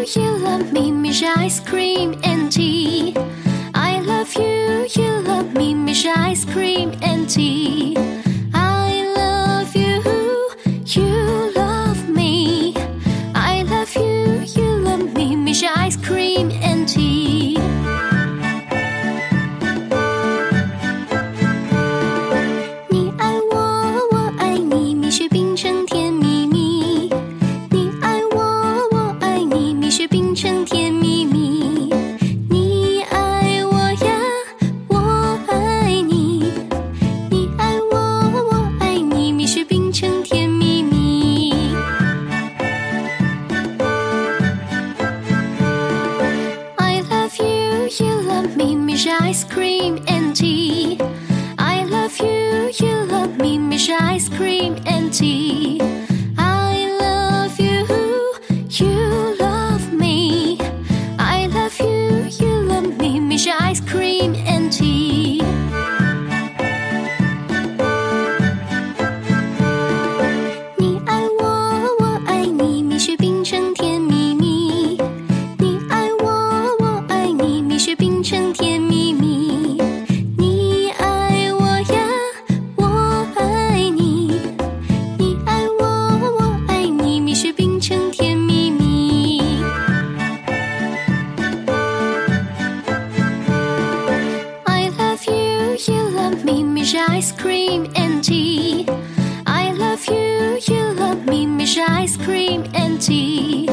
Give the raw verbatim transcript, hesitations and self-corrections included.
you love me, miss ice cream and tea. I love you, you love me, miss ice cream and tea. I love you, you love me. I love you, you love me, miss ice cream and tea. 你爱我，我爱你，蜜雪冰城甜蜜蜜。你爱我，我爱你，蜜雪冰城甜蜜蜜。你爱我呀，我爱你。你爱我，我爱你，蜜雪冰城甜蜜蜜。I love you, you love me, miss ice cream and tea. I love you, you love me, miss ice cream and tea. I love you, you love me. I love you, you love me, miss ice cream and tea. 你爱我，我爱你，蜜雪冰城甜蜜蜜。你爱我，我爱你，蜜雪冰城甜蜜蜜。你爱我呀，我爱你。你爱我，我爱你，蜜雪冰城甜蜜蜜。I love you, you love me, miss ice cream and tea. I love you, you love me, miss ice cream and tea.